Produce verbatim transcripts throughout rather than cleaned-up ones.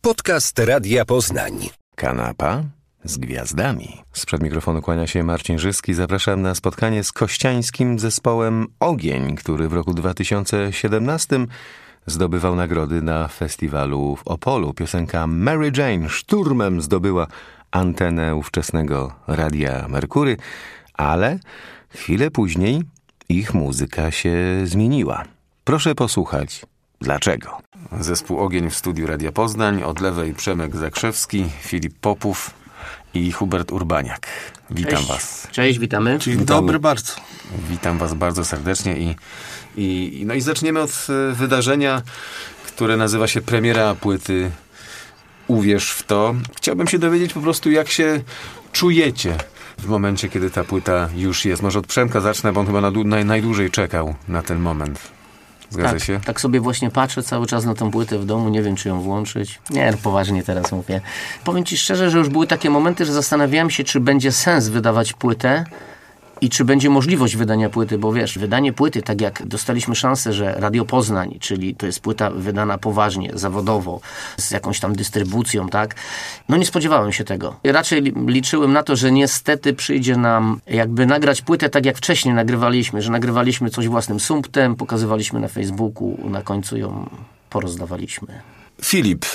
Podcast Radia Poznań. Kanapa z gwiazdami. Sprzed mikrofonu kłania się Marcin Żyski. Zapraszam na spotkanie z kościańskim zespołem Ogień, który w roku dwa tysiące siedemnastym zdobywał nagrody na festiwalu w Opolu. Piosenka Mary Jane szturmem zdobyła antenę ówczesnego Radia Merkury, ale chwilę później ich muzyka się zmieniła. Proszę posłuchać, dlaczego. Zespół Ogień w studiu Radia Poznań. Od lewej Przemek Zakrzewski, Filip Popów i Hubert Urbaniak. Witam Cześć. was. Cześć, witamy. Dzień dobry bardzo. Witam was bardzo serdecznie i, i, no i zaczniemy od wydarzenia, które nazywa się premiera płyty Uwierz w to. Chciałbym się dowiedzieć po prostu, jak się czujecie w momencie, kiedy ta płyta już jest. Może od Przemka zacznę, bo on chyba na, naj, najdłużej czekał na ten moment. Zgadza tak, się? Tak sobie właśnie patrzę cały czas na tą płytę w domu, nie wiem, czy ją włączyć. Nie, poważnie teraz mówię. Powiem ci szczerze, że już były takie momenty, że zastanawiałem się, czy będzie sens wydawać płytę i czy będzie możliwość wydania płyty, bo wiesz, wydanie płyty, tak jak dostaliśmy szansę, że Radio Poznań, czyli to jest płyta wydana poważnie, zawodowo, z jakąś tam dystrybucją, tak? No nie spodziewałem się tego. Raczej liczyłem na to, że niestety przyjdzie nam jakby nagrać płytę tak jak wcześniej nagrywaliśmy, że nagrywaliśmy coś własnym sumptem, pokazywaliśmy na Facebooku, na końcu ją porozdawaliśmy. Filip,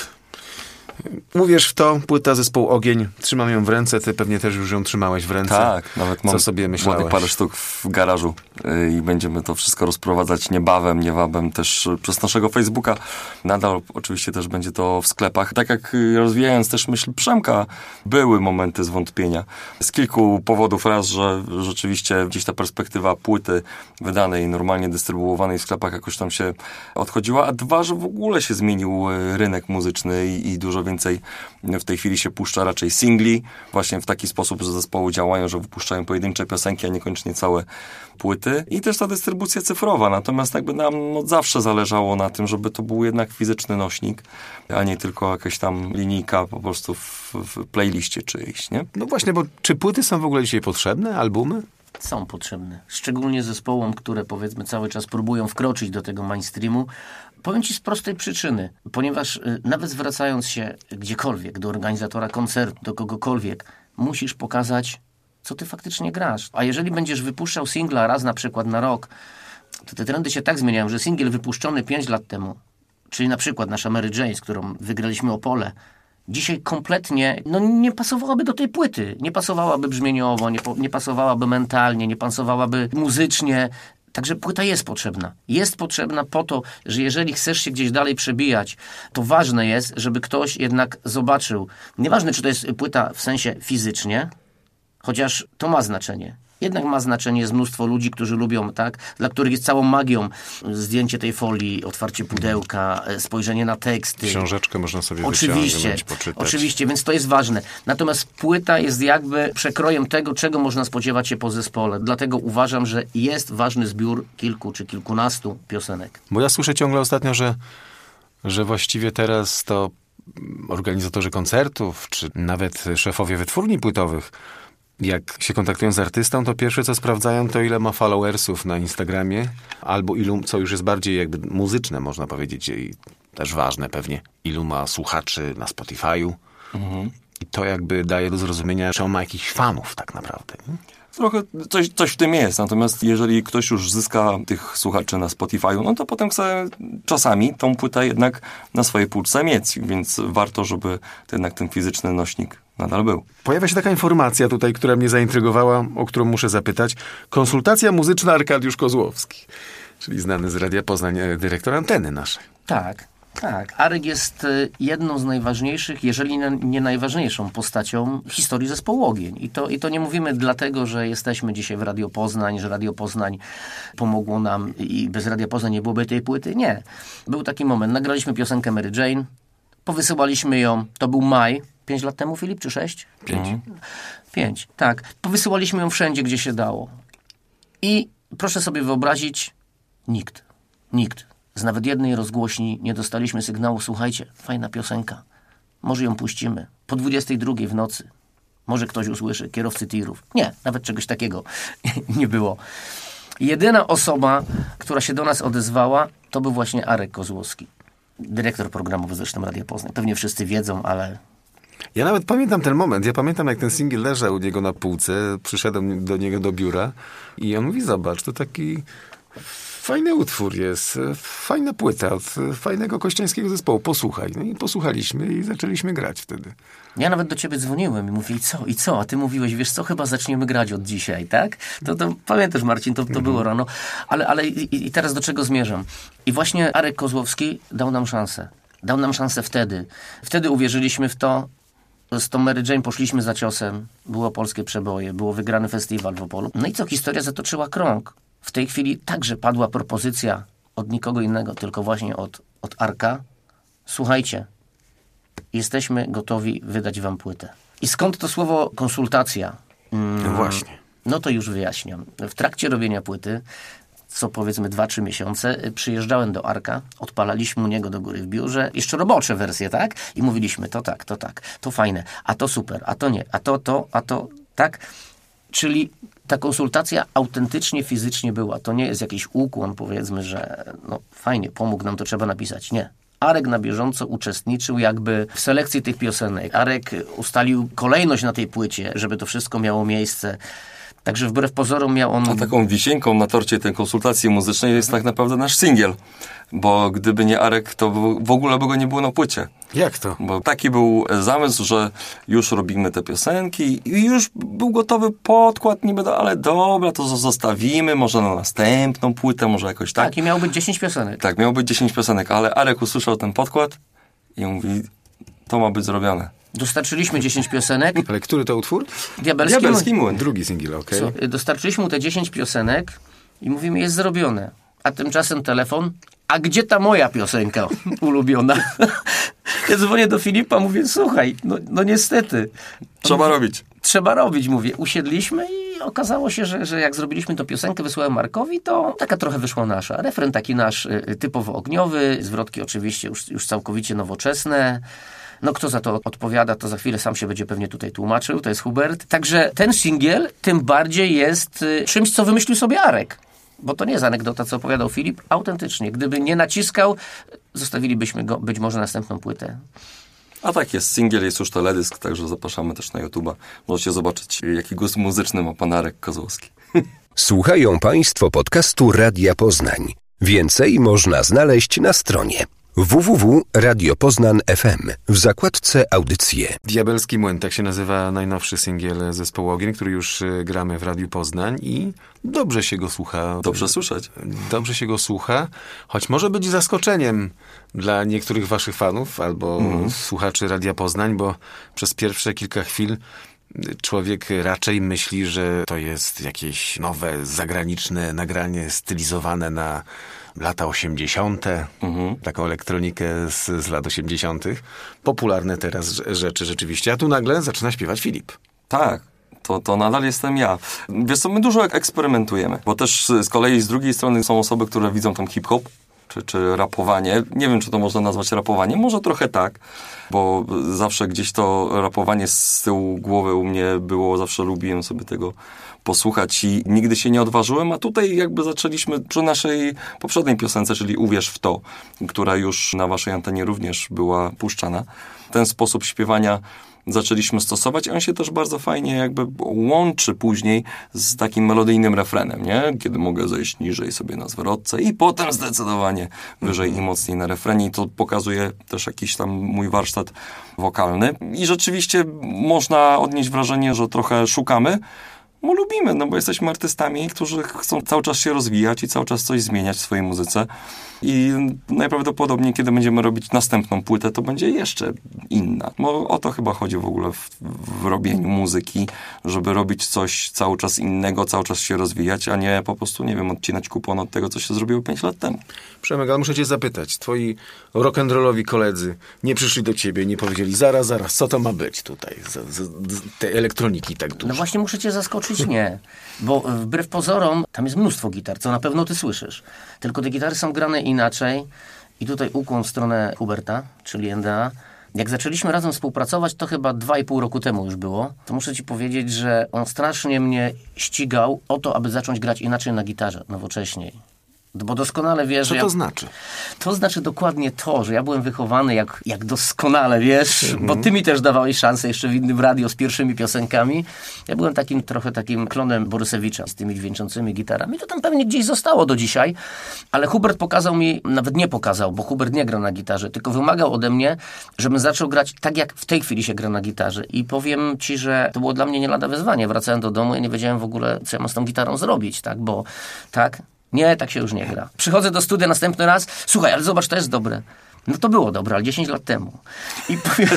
uwierz w to, płyta zespołu Ogień, trzymam ją w ręce, ty pewnie też już ją trzymałeś w ręce. Tak, nawet mam Co sobie myślałeś? ładnych parę sztuk w garażu yy, i będziemy to wszystko rozprowadzać niebawem, niewabem też przez naszego Facebooka. Nadal oczywiście też będzie to w sklepach. Tak jak rozwijając też myśl Przemka, były momenty zwątpienia. Z kilku powodów. Raz, że rzeczywiście gdzieś ta perspektywa płyty wydanej, normalnie dystrybuowanej w sklepach jakoś tam się odchodziła, a dwa, że w ogóle się zmienił rynek muzyczny i, i dużo więcej w tej chwili się puszcza raczej singli, właśnie w taki sposób, że zespoły działają, że wypuszczają pojedyncze piosenki, a niekoniecznie całe płyty. I też ta dystrybucja cyfrowa. Natomiast jakby nam no, zawsze zależało na tym, żeby to był jednak fizyczny nośnik, a nie tylko jakaś tam linijka po prostu w, w playliście czyjś, nie? No właśnie, bo czy płyty są w ogóle dzisiaj potrzebne? Albumy? Są potrzebne. Szczególnie zespołom, które powiedzmy cały czas próbują wkroczyć do tego mainstreamu. Powiem ci z prostej przyczyny, ponieważ y, nawet zwracając się gdziekolwiek, do organizatora koncertu, do kogokolwiek, musisz pokazać, co ty faktycznie grasz. A jeżeli będziesz wypuszczał singla raz na przykład na rok, to te trendy się tak zmieniają, że singiel wypuszczony pięć lat temu, czyli na przykład nasza Mary Jane, z którą wygraliśmy Opole, dzisiaj kompletnie no, nie pasowałaby do tej płyty. Nie pasowałaby brzmieniowo, nie, po, nie pasowałaby mentalnie, nie pasowałaby muzycznie. Także płyta jest potrzebna. Jest potrzebna po to, że jeżeli chcesz się gdzieś dalej przebijać, to ważne jest, żeby ktoś jednak zobaczył. Nieważne, czy to jest płyta w sensie fizycznie, chociaż to ma znaczenie. Jednak ma znaczenie, jest mnóstwo ludzi, którzy lubią, tak, dla których jest całą magią zdjęcie tej folii, otwarcie pudełka, spojrzenie na teksty. Książeczkę można sobie oczywiście, wyciągnąć, poczytać. Oczywiście, więc to jest ważne. Natomiast płyta jest jakby przekrojem tego, czego można spodziewać się po zespole. Dlatego uważam, że jest ważny zbiór kilku czy kilkunastu piosenek. Bo ja słyszę ciągle ostatnio, że, że właściwie teraz to organizatorzy koncertów, czy nawet szefowie wytwórni płytowych, jak się kontaktują z artystą, to pierwsze co sprawdzają, to ile ma followersów na Instagramie, albo ilu, co już jest bardziej jakby muzyczne, można powiedzieć, i też ważne pewnie, ilu ma słuchaczy na Spotify'u. Mhm. I to jakby daje do zrozumienia, że on ma jakichś fanów tak naprawdę. Nie? Trochę coś, coś w tym jest, natomiast jeżeli ktoś już zyska tych słuchaczy na Spotify'u, no to potem chce czasami tą płytę jednak na swojej półce mieć, więc warto, żeby to jednak ten fizyczny nośnik nadal był. Pojawia się taka informacja tutaj, która mnie zaintrygowała, o którą muszę zapytać. Konsultacja muzyczna Arkadiusz Kozłowski, czyli znany z Radia Poznań dyrektor anteny naszej. Tak. Tak, Arek jest jedną z najważniejszych, jeżeli nie najważniejszą postacią w historii zespołu Ogień. I to, i to nie mówimy dlatego, że jesteśmy dzisiaj w Radio Poznań, że Radio Poznań pomogło nam i bez Radia Poznań nie byłoby tej płyty. Nie. Był taki moment, nagraliśmy piosenkę Mary Jane, powysyłaliśmy ją, to był maj, pięć lat temu, Filip, czy sześć? Pięć. Mhm. Pięć, tak. Powysyłaliśmy ją wszędzie, gdzie się dało. I proszę sobie wyobrazić, nikt, nikt. Z nawet jednej rozgłośni nie dostaliśmy sygnału, słuchajcie, fajna piosenka, może ją puścimy. Po dwudziestej drugiej w nocy. Może ktoś usłyszy, kierowcy tirów. Nie, nawet czegoś takiego nie było. Jedyna osoba, która się do nas odezwała, to był właśnie Arek Kozłowski. dyrektor programowy zresztą Radia Poznań. Pewnie wszyscy wiedzą, ale... Ja nawet pamiętam ten moment. Ja pamiętam, jak ten singiel leżał u niego na półce. Przyszedłem do niego do biura i on mówi, zobacz, to taki fajny utwór jest, fajna płyta od fajnego kościańskiego zespołu. Posłuchaj. No i posłuchaliśmy i zaczęliśmy grać wtedy. Ja nawet do ciebie dzwoniłem i mówię, i co, i co? A ty mówiłeś, wiesz co, chyba zaczniemy grać od dzisiaj, tak? To, to pamiętasz, Marcin, to, to mhm. było rano. Ale, ale i, i teraz do czego zmierzam? I właśnie Arek Kozłowski dał nam szansę. Dał nam szansę wtedy. Wtedy uwierzyliśmy w to. Z tą Mary Jane poszliśmy za ciosem. Było polskie przeboje, było wygrany festiwal w Opolu. No i co? Historia zatoczyła krąg. W tej chwili także padła propozycja od nikogo innego, tylko właśnie od, od Arka. Słuchajcie, jesteśmy gotowi wydać wam płytę. I skąd to słowo konsultacja? Mm, no właśnie. No to już wyjaśniam. W trakcie robienia płyty, co powiedzmy dwa, trzy miesiące, przyjeżdżałem do Arka, odpalaliśmy u niego do góry w biurze, jeszcze robocze wersje, tak? I mówiliśmy, to tak, to tak, to fajne, a to super, a to nie, a to, to, a to, tak? Czyli ta konsultacja autentycznie, fizycznie była. To nie jest jakiś ukłon, powiedzmy, że no fajnie, pomógł nam, to trzeba napisać. Nie. Arek na bieżąco uczestniczył jakby w selekcji tych piosenek. Arek ustalił kolejność na tej płycie, żeby to wszystko miało miejsce. Także wbrew pozorom miał on... A taką wisienką na torcie tej konsultacji muzycznej jest tak naprawdę nasz singiel. Bo gdyby nie Arek, to w ogóle by go nie było na płycie. Jak to? Bo taki był zamysł, że już robimy te piosenki i już był gotowy podkład niby, do, ale dobra, to zostawimy, może na następną płytę, może jakoś tak. Tak, i miało być dziesięć piosenek. Tak, miało być dziesięć piosenek, ale Arek usłyszał ten podkład i mówi, to ma być zrobione. Dostarczyliśmy dziesięć piosenek. Ale który to utwór? Diabelski, Diabelski Młyn. Drugi singiel, okej. Okay. Dostarczyliśmy mu te dziesięć piosenek i mówimy, jest zrobione. A tymczasem telefon, a gdzie ta moja piosenka ulubiona? Ja dzwonię do Filipa, mówię, słuchaj, no, no niestety. Trzeba mówi, robić. Trzeba robić, mówię. Usiedliśmy i okazało się, że, że jak zrobiliśmy tę piosenkę, wysłałem Markowi, to taka trochę wyszła nasza. Refren taki nasz y, typowo ogniowy, zwrotki oczywiście już, już całkowicie nowoczesne. No kto za to odpowiada, to za chwilę sam się będzie pewnie tutaj tłumaczył, to jest Hubert. Także ten singiel tym bardziej jest y, czymś, co wymyślił sobie Arek. Bo to nie jest anegdota, co opowiadał Filip. Autentycznie. Gdyby nie naciskał, zostawilibyśmy go być może następną płytę. A tak jest, singiel jest już teledysk, także zapraszamy też na YouTube'a. Możecie zobaczyć, jaki głos muzyczny ma pan Arek Kozłowski. Słuchają Państwo podcastu Radia Poznań. Więcej można znaleźć na stronie w w w kropka radio poznań kropka f m w zakładce Audycje. Diabelski Młyn, tak się nazywa najnowszy singiel zespołu Ogień, który już gramy w Radiu Poznań i dobrze się go słucha. Dobrze słyszeć. Dobrze się go słucha, choć może być zaskoczeniem dla niektórych waszych fanów albo mm. słuchaczy Radia Poznań, bo przez pierwsze kilka chwil człowiek raczej myśli, że to jest jakieś nowe, zagraniczne nagranie stylizowane na lata osiemdziesiąte, mhm. taką elektronikę z, z lat osiemdziesiątych. Popularne teraz rzeczy rzeczywiście, a tu nagle zaczyna śpiewać Filip. Tak. To, to nadal jestem ja. Wiesz co, my dużo eksperymentujemy, bo też z kolei z drugiej strony są osoby, które widzą tam hip-hop, czy, czy rapowanie. Nie wiem, czy to można nazwać rapowanie. Może trochę tak, bo zawsze gdzieś to rapowanie z tyłu głowy u mnie było, zawsze lubiłem sobie tego posłuchać i nigdy się nie odważyłem, a tutaj jakby zaczęliśmy przy naszej poprzedniej piosence, czyli Uwierz w to, która już na waszej antenie również była puszczana. Ten sposób śpiewania zaczęliśmy stosować i on się też bardzo fajnie jakby łączy później z takim melodyjnym refrenem, nie? Kiedy mogę zejść niżej sobie na zwrotce i potem zdecydowanie wyżej i mocniej na refrenie i to pokazuje też jakiś tam mój warsztat wokalny i rzeczywiście można odnieść wrażenie, że trochę szukamy, bo lubimy, no bo jesteśmy artystami, którzy chcą cały czas się rozwijać i cały czas coś zmieniać w swojej muzyce. I najprawdopodobniej, kiedy będziemy robić następną płytę, to będzie jeszcze inna. Bo o to chyba chodzi w ogóle w, w robieniu muzyki, żeby robić coś cały czas innego, cały czas się rozwijać, a nie po prostu, nie wiem, odcinać kupon od tego, co się zrobiło pięć lat temu. Przemek, ale muszę cię zapytać. Twoi rock'n'rollowi koledzy nie przyszli do ciebie, nie powiedzieli, zaraz, zaraz, co to ma być tutaj? Z, z, z tej elektroniki tak dużo. No właśnie muszę cię zaskoczyć, nie. Bo wbrew pozorom, tam jest mnóstwo gitar, co na pewno ty słyszysz. Tylko te gitary są grane inaczej. I tutaj ukłon w stronę Huberta, czyli N D A. Jak zaczęliśmy razem współpracować, to chyba dwa i pół roku temu już było, to muszę ci powiedzieć, że on strasznie mnie ścigał o to, aby zacząć grać inaczej na gitarze, nowocześniej. Bo doskonale wiesz, Co że to ja... znaczy? To znaczy dokładnie to, że ja byłem wychowany jak, jak doskonale, wiesz, mhm. bo ty mi też dawałeś szansę jeszcze w innym radio z pierwszymi piosenkami. Ja byłem takim trochę takim klonem Borysewicza z tymi dźwięczącymi gitarami. To tam pewnie gdzieś zostało do dzisiaj, ale Hubert pokazał mi, nawet nie pokazał, bo Hubert nie gra na gitarze, tylko wymagał ode mnie, żebym zaczął grać tak, jak w tej chwili się gra na gitarze. I powiem ci, że to było dla mnie nie lada wyzwanie. Wracałem do domu i nie wiedziałem w ogóle, co ja mam z tą gitarą zrobić, tak, bo tak, nie, tak się już nie gra. Przychodzę do studia następny raz, słuchaj, ale zobacz, to jest dobre. No to było dobre, ale dziesięć lat temu. I powiem,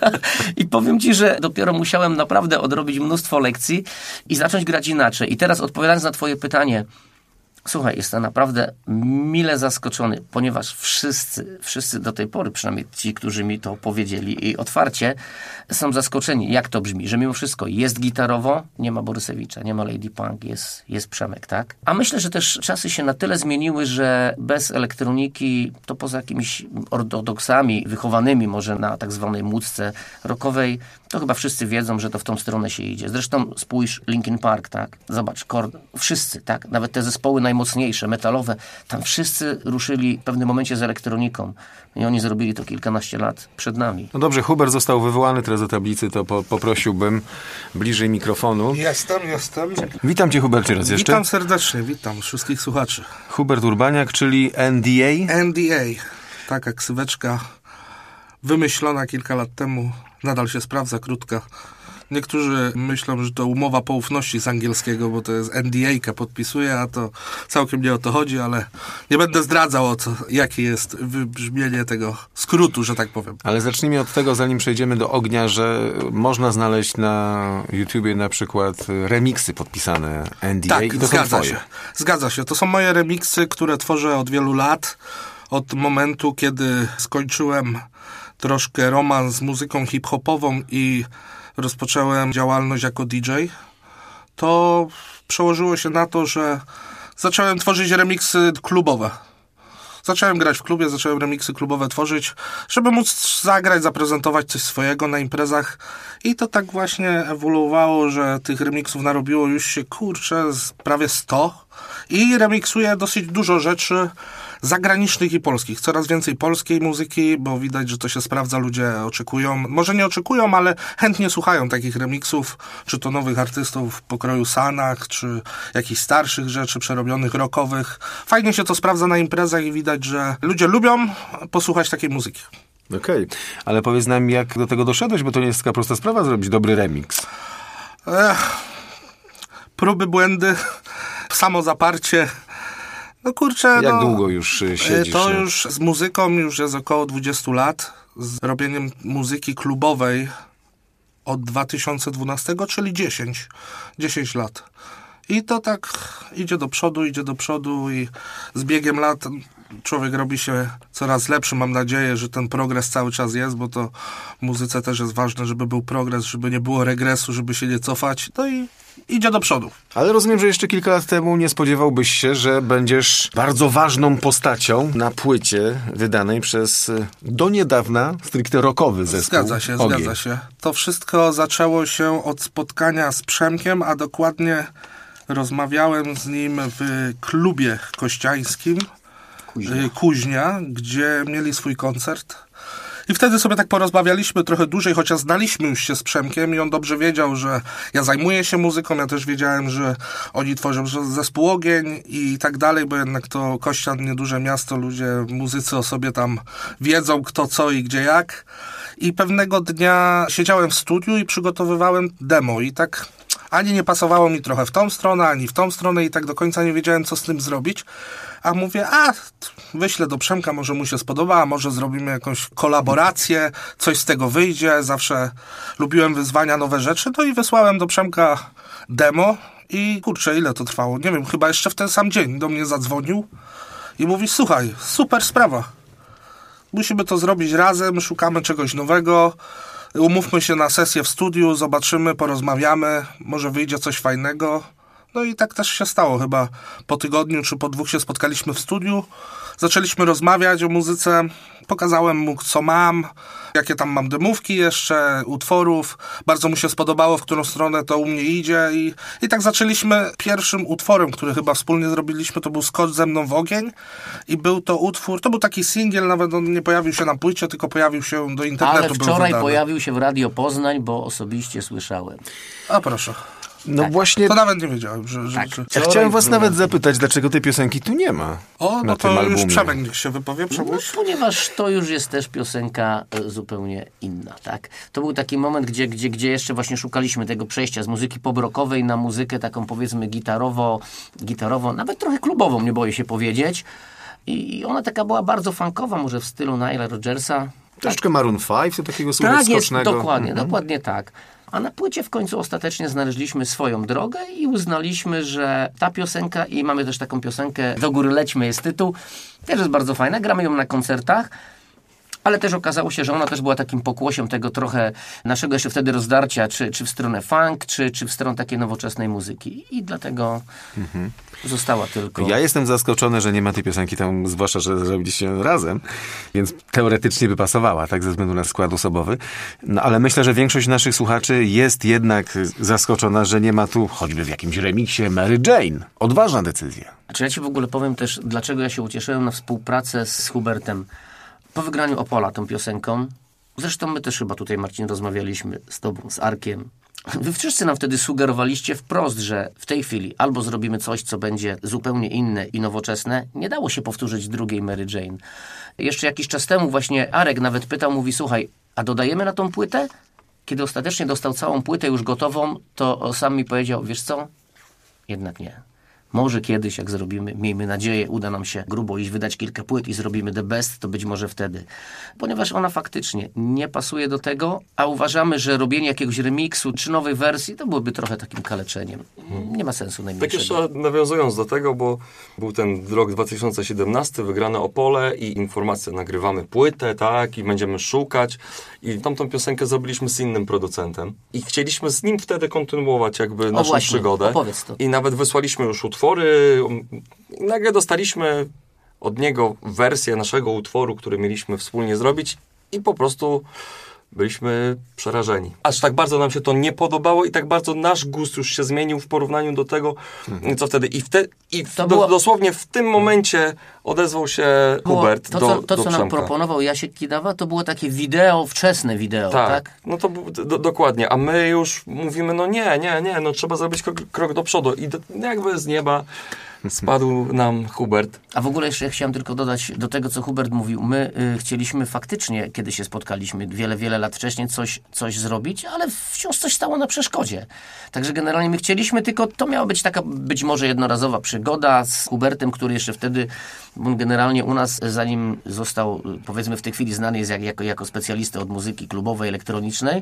I powiem ci, że dopiero musiałem naprawdę odrobić mnóstwo lekcji i zacząć grać inaczej. I teraz odpowiadając na twoje pytanie, słuchaj, jestem naprawdę mile zaskoczony, ponieważ wszyscy, wszyscy do tej pory, przynajmniej ci, którzy mi to powiedzieli i otwarcie, są zaskoczeni, jak to brzmi, że mimo wszystko jest gitarowo, nie ma Borysewicza, nie ma Lady Punk, jest, jest Przemek, tak? A myślę, że też czasy się na tyle zmieniły, że bez elektroniki, to poza jakimiś ortodoksami wychowanymi może na tak zwanej młódce rockowej, to chyba wszyscy wiedzą, że to w tą stronę się idzie. Zresztą spójrz Linkin Park, tak? Zobacz, Korn, wszyscy, tak? Nawet te zespoły najmocniejsze, metalowe, tam wszyscy ruszyli w pewnym momencie z elektroniką. I oni zrobili to kilkanaście lat przed nami. No dobrze, Hubert został wywołany teraz do tablicy, to po, poprosiłbym bliżej mikrofonu. Jestem, jestem. Witam cię, Hubercie, raz jeszcze. Witam serdecznie, witam wszystkich słuchaczy. Hubert Urbaniak, czyli N D A? N D A, taka ksyweczka wymyślona kilka lat temu, nadal się sprawdza, krótka. Niektórzy myślą, że to umowa poufności z angielskiego, bo to jest N D A-ka podpisuje, a to całkiem nie o to chodzi, ale nie będę zdradzał, o co, jakie jest wybrzmienie tego skrótu, że tak powiem. Ale zacznijmy od tego, zanim przejdziemy do ognia, że można znaleźć na YouTubie na przykład remiksy podpisane N D A. Tak, i to zgadza są twoje. się. Zgadza się. To są moje remiksy, które tworzę od wielu lat. Od momentu, kiedy skończyłem troszkę romans z muzyką hip-hopową i rozpocząłem działalność jako D J, to przełożyło się na to, że zacząłem tworzyć remiksy klubowe. Zacząłem grać w klubie, zacząłem remiksy klubowe tworzyć, żeby móc zagrać, zaprezentować coś swojego na imprezach. I to tak właśnie ewoluowało, że tych remiksów narobiło już się, kurczę, z prawie sto. I remiksuję dosyć dużo rzeczy zagranicznych i polskich. Coraz więcej polskiej muzyki, bo widać, że to się sprawdza, ludzie oczekują. Może nie oczekują, ale chętnie słuchają takich remiksów, czy to nowych artystów w pokroju Sanach, czy jakichś starszych rzeczy, przerobionych rockowych. Fajnie się to sprawdza na imprezach i widać, że ludzie lubią posłuchać takiej muzyki. Okej, okay. Ale powiedz nam, jak do tego doszedłeś, bo to nie jest taka prosta sprawa zrobić dobry remix. Ech, próby, błędy, samozaparcie. No kurczę, Jak no, długo już siedzisz? To no? już z muzyką już jest około dwadzieścia lat. Z robieniem muzyki klubowej od dwa tysiące dwunastego, czyli dziesięć, dziesięć lat. I to tak idzie do przodu, idzie do przodu i z biegiem lat człowiek robi się coraz lepszy. Mam nadzieję, że ten progres cały czas jest, bo to w muzyce też jest ważne, żeby był progres, żeby nie było regresu, żeby się nie cofać. No i idzie do przodu. Ale rozumiem, że jeszcze kilka lat temu nie spodziewałbyś się, że będziesz bardzo ważną postacią na płycie wydanej przez do niedawna stricte rockowy zespół. Zgadza się, Ogień. zgadza się. To wszystko zaczęło się od spotkania z Przemkiem, a dokładnie rozmawiałem z nim w klubie kościańskim Kuźnia, Kuźnia gdzie mieli swój koncert. I wtedy sobie tak porozmawialiśmy trochę dłużej, chociaż znaliśmy już się z Przemkiem i on dobrze wiedział, że ja zajmuję się muzyką, ja też wiedziałem, że oni tworzą zespół Ogień i tak dalej, bo jednak to Kościan, nieduże miasto, ludzie, muzycy o sobie tam wiedzą kto co i gdzie jak. I pewnego dnia siedziałem w studiu i przygotowywałem demo i tak ani nie pasowało mi trochę w tą stronę, ani w tą stronę i tak do końca nie wiedziałem, co z tym zrobić. A mówię, a wyślę do Przemka, może mu się spodoba, a może zrobimy jakąś kolaborację, coś z tego wyjdzie. Zawsze lubiłem wyzwania, nowe rzeczy. No i wysłałem do Przemka demo i kurczę, ile to trwało? Nie wiem, chyba jeszcze w ten sam dzień do mnie zadzwonił i mówi, słuchaj, super sprawa. Musimy to zrobić razem, szukamy czegoś nowego. Umówmy się na sesję w studiu, zobaczymy, porozmawiamy, może wyjdzie coś fajnego. No i tak też się stało. Chyba po tygodniu czy po dwóch się spotkaliśmy w studiu, zaczęliśmy rozmawiać o muzyce Pokazałem mu, co mam, jakie tam mam demówki jeszcze, utworów. Bardzo mu się spodobało, w którą stronę to u mnie idzie i, i tak zaczęliśmy. Pierwszym utworem, który chyba wspólnie zrobiliśmy, to był Skocz ze mną w ogień i był to utwór, to był taki singiel, nawet on nie pojawił się na płycie, tylko pojawił się do internetu. Ale wczoraj pojawił się w Radio Poznań, bo osobiście słyszałem. A proszę. No tak. właśnie... To nawet nie wiedziałem, że... że, tak. że... Ja chciałem was nawet zapytać, dlaczego tej piosenki tu nie ma. O, na no tym to albumie. już Przemek niech się wypowie. No, ponieważ to już jest też piosenka zupełnie inna, tak? To był taki moment, gdzie, gdzie, gdzie jeszcze właśnie szukaliśmy tego przejścia z muzyki pop-rockowej na muzykę taką, powiedzmy, gitarowo, gitarowo, nawet trochę klubową, nie boję się powiedzieć. I ona taka była bardzo funkowa, może w stylu Nila Rodgersa. Troszeczkę tak. Maroon pięć, to takiego słowa tak, skocznego. Jest, dokładnie, mhm. dokładnie tak. A na płycie w końcu ostatecznie znaleźliśmy swoją drogę i uznaliśmy, że ta piosenka, i mamy też taką piosenkę Do góry lećmy jest tytuł, też jest bardzo fajna, gramy ją na koncertach, ale też okazało się, że ona też była takim pokłosiem tego trochę naszego jeszcze wtedy rozdarcia, czy, czy w stronę funk, czy, czy w stronę takiej nowoczesnej muzyki. I dlatego mhm. została tylko... Ja jestem zaskoczony, że nie ma tej piosenki tam, zwłaszcza, że zrobiliście ją razem, więc teoretycznie by pasowała, tak, ze względu na skład osobowy. No ale myślę, że większość naszych słuchaczy jest jednak zaskoczona, że nie ma tu, choćby w jakimś remiksie, Mary Jane. Odważna decyzja. Czy ja ci w ogóle powiem też, dlaczego ja się ucieszyłem na współpracę z Hubertem po wygraniu Opola tą piosenką. Zresztą my też chyba tutaj, Marcin, rozmawialiśmy z tobą, z Arkiem. Wy wszyscy nam wtedy sugerowaliście wprost, że w tej chwili albo zrobimy coś, co będzie zupełnie inne i nowoczesne. Nie dało się powtórzyć drugiej Mary Jane. Jeszcze jakiś czas temu właśnie Arek nawet pytał, mówi, słuchaj, a dodajemy na tą płytę? Kiedy ostatecznie dostał całą płytę już gotową, to sam mi powiedział, wiesz co? Jednak nie. Może kiedyś, jak zrobimy, miejmy nadzieję, uda nam się grubo iść, wydać kilka płyt i zrobimy the best, to być może wtedy. Ponieważ ona faktycznie nie pasuje do tego, a uważamy, że robienie jakiegoś remiksu czy nowej wersji, to byłoby trochę takim kaleczeniem. Nie ma sensu najmniejszego. Tak jeszcze nawiązując do tego, bo był ten rok dwa tysiące siedemnasty, wygrane Opole i informacja, nagrywamy płytę, tak, i będziemy szukać. I tamtą piosenkę zrobiliśmy z innym producentem. I chcieliśmy z nim wtedy kontynuować jakby naszą właśnie, przygodę. Opowiedz to. I nawet wysłaliśmy już utwory. I nagle dostaliśmy od niego wersję naszego utworu, który mieliśmy wspólnie zrobić i po prostu byliśmy przerażeni. Aż tak bardzo nam się to nie podobało i tak bardzo nasz gust już się zmienił w porównaniu do tego, mhm. co wtedy. I, wte, i w, do, było... dosłownie w tym momencie odezwał się było Hubert to, do co, To, do co nam proponował Jasiek Kidawa, to było takie wideo, wczesne wideo, tak? tak? No to do, dokładnie. A my już mówimy, no nie, nie, nie, no trzeba zrobić krok, krok do przodu. I do, jakby z nieba spadł nam Hubert. A w ogóle jeszcze ja chciałem tylko dodać do tego, co Hubert mówił. My y, chcieliśmy faktycznie, kiedy się spotkaliśmy wiele, wiele lat wcześniej, coś, coś zrobić, ale wciąż coś stało na przeszkodzie. Także generalnie my chcieliśmy, tylko to miała być taka być może jednorazowa przygoda z Hubertem, który jeszcze wtedy, on generalnie u nas, zanim został, powiedzmy w tej chwili znany jest jak, jako, jako specjalista od muzyki klubowej, elektronicznej,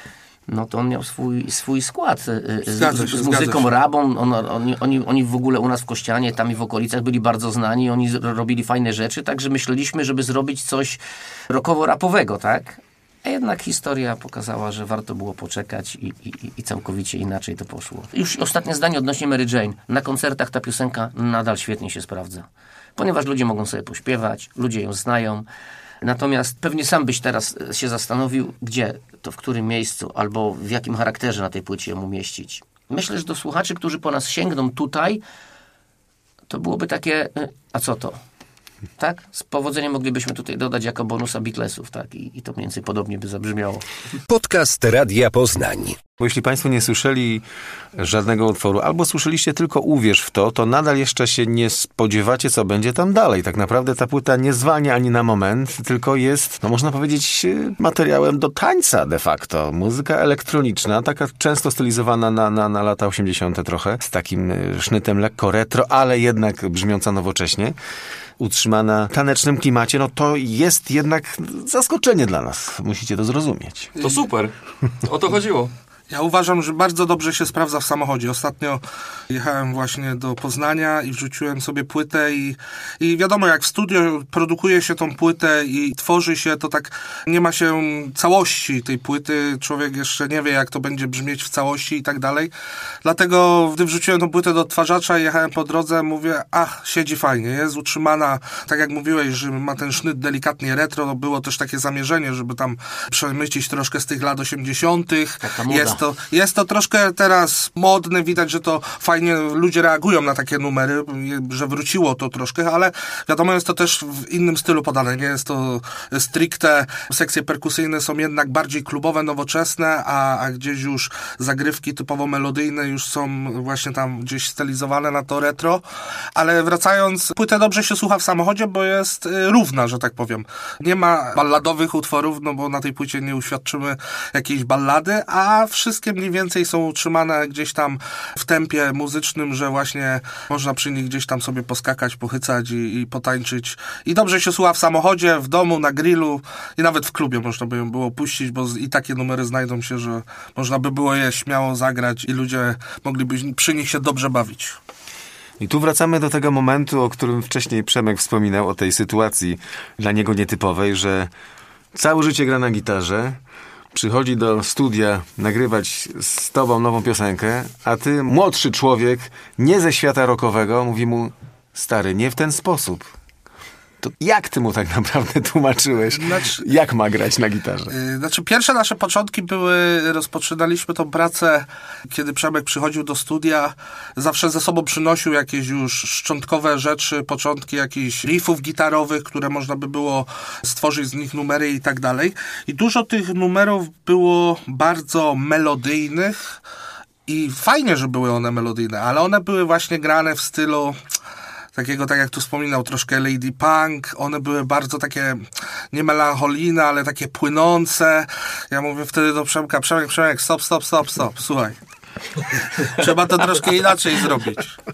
no to on miał swój, swój skład z, zgadza się, z muzyką się. rabą. On, oni, oni, oni w ogóle u nas w Kościanie, tam i w okolicach byli bardzo znani. Oni robili fajne rzeczy, także myśleliśmy, żeby zrobić coś rockowo-rapowego, tak? A jednak historia pokazała, że warto było poczekać i, i, i całkowicie inaczej to poszło. Już ostatnie zdanie odnośnie Mary Jane. Na koncertach ta piosenka nadal świetnie się sprawdza. Ponieważ ludzie mogą sobie pośpiewać, ludzie ją znają. Natomiast pewnie sam byś teraz się zastanowił, gdzie, to w którym miejscu, albo w jakim charakterze na tej płycie ją umieścić. Myślę, że do słuchaczy, którzy po nas sięgną tutaj, to byłoby takie, a co to? Tak? Z powodzeniem moglibyśmy tutaj dodać jako bonusa Beatlesów, tak? I, i to mniej więcej podobnie by zabrzmiało. Podcast Radia Poznań. Bo jeśli Państwo nie słyszeli żadnego utworu, albo słyszeliście tylko Uwierz w to, to nadal jeszcze się nie spodziewacie, co będzie tam dalej. Tak naprawdę ta płyta nie zwalnia ani na moment, tylko jest, no można powiedzieć, materiałem do tańca de facto. Muzyka elektroniczna, taka często stylizowana na, na, na lata osiemdziesiąte trochę, z takim sznytem lekko retro, ale jednak brzmiąca nowocześnie, utrzymana w tanecznym klimacie, no to jest jednak zaskoczenie dla nas. Musicie to zrozumieć. To super. O to chodziło. Ja uważam, że bardzo dobrze się sprawdza w samochodzie. Ostatnio jechałem właśnie do Poznania i wrzuciłem sobie płytę i, i wiadomo, jak w studio produkuje się tą płytę i tworzy się, to tak nie ma się całości tej płyty. Człowiek jeszcze nie wie, jak to będzie brzmieć w całości i tak dalej. Dlatego, gdy wrzuciłem tą płytę do odtwarzacza i jechałem po drodze, mówię, ach, siedzi fajnie, jest utrzymana, tak jak mówiłeś, że ma ten sznyt delikatnie retro, no było też takie zamierzenie, żeby tam przemycić troszkę z tych lat osiemdziesiątych. Jest to, jest to troszkę teraz modne, widać, że to fajnie ludzie reagują na takie numery, że wróciło to troszkę, ale wiadomo, jest to też w innym stylu podane, nie jest to stricte, sekcje perkusyjne są jednak bardziej klubowe, nowoczesne, a, a gdzieś już zagrywki typowo melodyjne już są właśnie tam gdzieś stylizowane na to retro, ale wracając, płytę dobrze się słucha w samochodzie, bo jest równa, że tak powiem. Nie ma balladowych utworów, no bo na tej płycie nie uświadczymy jakiejś ballady, a wszystkie mniej więcej są utrzymane gdzieś tam w tempie muzycznym, że właśnie można przy nich gdzieś tam sobie poskakać, pochycać i, i potańczyć. I dobrze się słucha w samochodzie, w domu, na grillu i nawet w klubie można by ją było puścić, bo i takie numery znajdą się, że można by było je śmiało zagrać i ludzie mogliby przy nich się dobrze bawić. I tu wracamy do tego momentu, o którym wcześniej Przemek wspominał, o tej sytuacji dla niego nietypowej, że całe życie gra na gitarze, przychodzi do studia nagrywać z tobą nową piosenkę, a ty, młodszy człowiek, nie ze świata rockowego, mówi mu, stary, nie w ten sposób. To jak ty mu tak naprawdę tłumaczyłeś, znaczy, jak ma grać na gitarze? Yy, znaczy, pierwsze nasze początki były, rozpoczynaliśmy tą pracę, kiedy Przemek przychodził do studia, zawsze ze sobą przynosił jakieś już szczątkowe rzeczy, początki jakichś riffów gitarowych, które można by było stworzyć z nich numery i tak dalej. I dużo tych numerów było bardzo melodyjnych i fajnie, że były one melodyjne, ale one były właśnie grane w stylu takiego, tak jak tu wspominał, troszkę Lady Punk. One były bardzo takie, nie melancholijne, ale takie płynące. Ja mówię wtedy do Przemka, Przemek, Przemek, stop, stop, stop, stop, słuchaj. Trzeba to troszkę inaczej zrobić.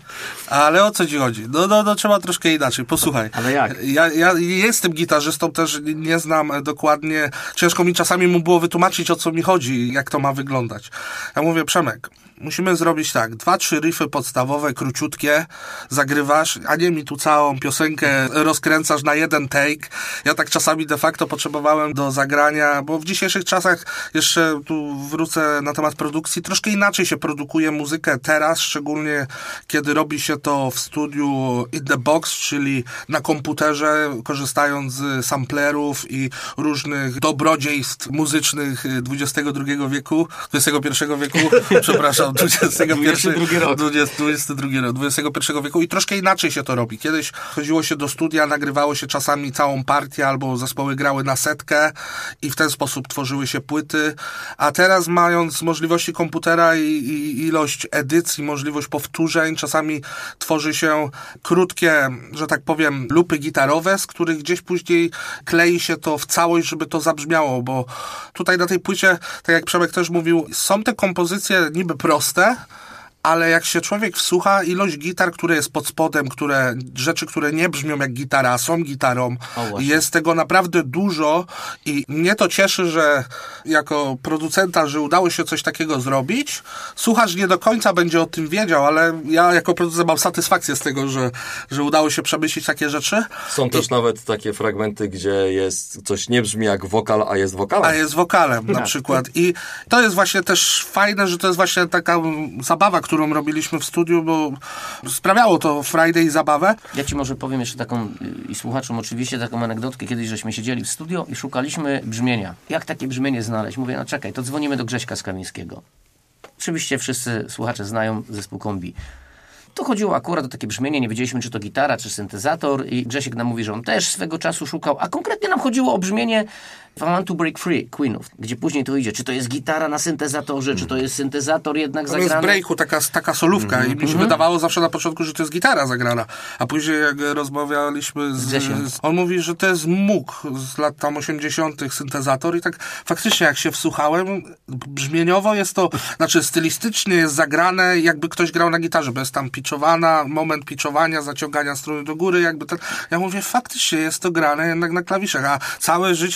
Ale o co ci chodzi? No, no, no trzeba troszkę inaczej. Posłuchaj. Ale jak? Ja, ja jestem gitarzystą, też nie znam dokładnie. Ciężko mi czasami mu było wytłumaczyć, o co mi chodzi, jak to ma wyglądać. Ja mówię, Przemek, musimy zrobić tak, dwa, trzy riffy podstawowe, króciutkie, zagrywasz, a nie mi tu całą piosenkę rozkręcasz na jeden take. Ja tak czasami de facto potrzebowałem do zagrania, bo w dzisiejszych czasach, jeszcze tu wrócę na temat produkcji, troszkę inaczej się produkuje muzykę teraz, szczególnie kiedy robi się to w studiu in the box, czyli na komputerze, korzystając z samplerów i różnych dobrodziejstw muzycznych dwudziestego drugiego wieku, dwudziestego pierwszego wieku, przepraszam, dwudziestego pierwszego rok. dwudziestego drugiego rok, dwudziestego pierwszego wieku i troszkę inaczej się to robi. Kiedyś chodziło się do studia, nagrywało się czasami całą partię albo zespoły grały na setkę i w ten sposób tworzyły się płyty, a teraz mając możliwości komputera i, i ilość edycji, możliwość powtórzeń, czasami tworzy się krótkie, że tak powiem, lupy gitarowe, z których gdzieś później klei się to w całość, żeby to zabrzmiało, bo tutaj na tej płycie, tak jak Przemek też mówił, są te kompozycje niby proste, ale jak się człowiek wsłucha, ilość gitar, które jest pod spodem, które, rzeczy, które nie brzmią jak gitara, a są gitarą, jest tego naprawdę dużo i mnie to cieszy, że jako producenta, że udało się coś takiego zrobić. Słuchacz nie do końca będzie o tym wiedział, ale ja jako producent mam satysfakcję z tego, że, że udało się przemyśleć takie rzeczy. Są też I... nawet takie fragmenty, gdzie jest coś nie brzmi jak wokal, a jest wokalem. A jest wokalem na przykład. I to jest właśnie też fajne, że to jest właśnie taka zabawa, którą którą robiliśmy w studiu, bo sprawiało to Friday i zabawę. Ja ci może powiem jeszcze taką, i słuchaczom oczywiście, taką anegdotkę. Kiedyś żeśmy siedzieli w studio i szukaliśmy brzmienia. Jak takie brzmienie znaleźć? Mówię, no czekaj, to dzwonimy do Grześka Skamińskiego. Oczywiście wszyscy słuchacze znają zespół Kombi. To chodziło akurat o takie brzmienie, nie wiedzieliśmy, czy to gitara, czy syntezator i Grzesiek nam mówi, że on też swego czasu szukał, a konkretnie nam chodziło o brzmienie I Want to Break Free, Queenów, gdzie później to idzie, czy to jest gitara na syntezatorze, mm. czy to jest syntezator jednak to zagrany. To jest breaku, taka, taka solówka mm-hmm. i mi się mm-hmm. wydawało zawsze na początku, że to jest gitara zagrana, a później jak rozmawialiśmy z, z on mówi, że to jest Moog z lat tam osiemdziesiątych syntezator i tak faktycznie jak się wsłuchałem, brzmieniowo jest to, znaczy stylistycznie jest zagrane, jakby ktoś grał na gitarze, bo jest tam pitchowana, moment pitchowania, zaciągania struny do góry, jakby ten, ja mówię, faktycznie jest to grane jednak na klawiszach, a całe życie były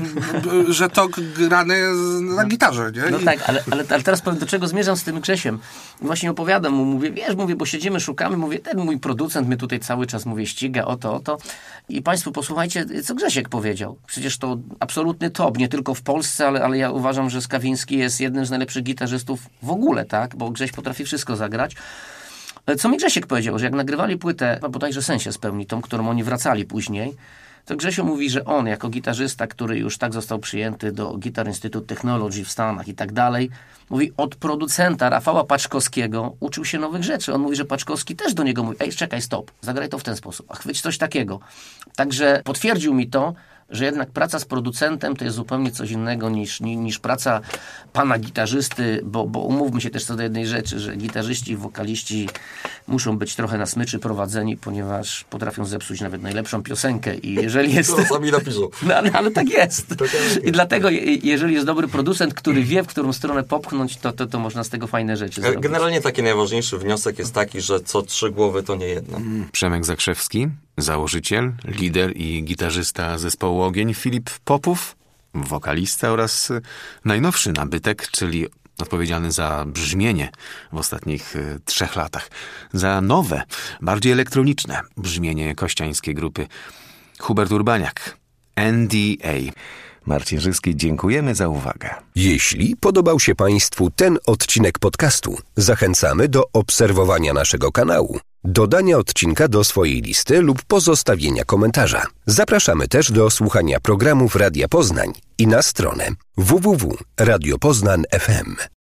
że to grane jest na gitarze, nie? No I... tak, ale, ale, ale teraz powiem, do czego zmierzam z tym Grzesiem. I właśnie opowiadam mu, mówię, wiesz, mówię, bo siedzimy, szukamy, mówię, ten mój producent mnie tutaj cały czas, mówię, ściga, oto, oto. I państwo posłuchajcie, co Grzesiek powiedział. Przecież to absolutny top, nie tylko w Polsce, ale, ale ja uważam, że Skawiński jest jednym z najlepszych gitarzystów w ogóle, tak? Bo Grześ potrafi wszystko zagrać. Co mi Grzesiek powiedział, że jak nagrywali płytę, a bodajże Sensie spełni, tą, którą oni wracali później, to Grzesio mówi, że on jako gitarzysta, który już tak został przyjęty do Guitar Institute Technology w Stanach i tak dalej, mówi, od producenta Rafała Paczkowskiego uczył się nowych rzeczy. On mówi, że Paczkowski też do niego mówi, ej, czekaj, stop, zagraj to w ten sposób, a chwyć coś takiego. Także potwierdził mi to, że jednak praca z producentem to jest zupełnie coś innego niż, niż praca pana gitarzysty, bo, bo umówmy się też co do jednej rzeczy, że gitarzyści i wokaliści muszą być trochę na smyczy prowadzeni, ponieważ potrafią zepsuć nawet najlepszą piosenkę i jeżeli jest... To sami napiszą. No, ale, ale tak jest. I dlatego jeżeli jest dobry producent, który wie, w którą stronę popchnąć, to, to, to można z tego fajne rzeczy zrobić. Generalnie taki najważniejszy wniosek jest taki, że co trzy głowy to nie jedna. Przemek Zakrzewski, założyciel, lider i gitarzysta zespołu Ogień, Filip Popów, wokalista oraz najnowszy nabytek, czyli odpowiedzialny za brzmienie w ostatnich y, trzech latach. Za nowe, bardziej elektroniczne brzmienie kościańskiej grupy Hubert Urbaniak, N D A. Marcin Żyski, dziękujemy za uwagę. Jeśli podobał się Państwu ten odcinek podcastu, zachęcamy do obserwowania naszego kanału, dodania odcinka do swojej listy lub pozostawienia komentarza. Zapraszamy też do słuchania programów Radia Poznań i na stronę w w w kropka radio poznań kropka f m.